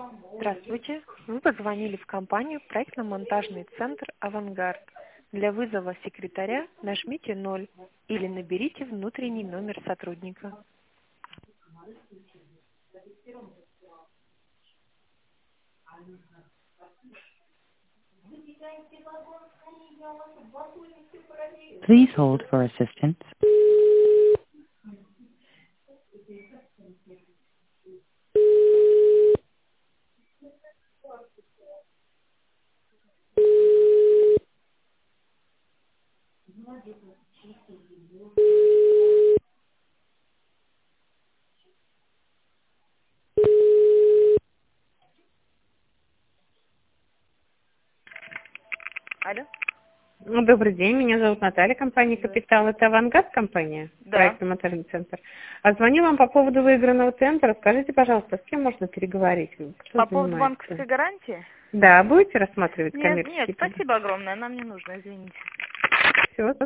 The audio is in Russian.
Здравствуйте. Вы позвонили в компанию проектно-монтажный центр «Авангард». Для вызова секретаря нажмите 0 или наберите внутренний номер сотрудника. Please hold for assistance. Алло? Ну, добрый день, меня зовут Наталья, компания «Капитал». Это «Авангард» компания, Да. проектно-монтажный центр. А звоню вам по поводу выигранного тендера. Скажите, пожалуйста, с кем можно переговорить? Кто По поводу занимается? банковской гарантии? Да, будете рассматривать Нет, коммерческие? спасибо огромное, нам не нужно, извините. Все,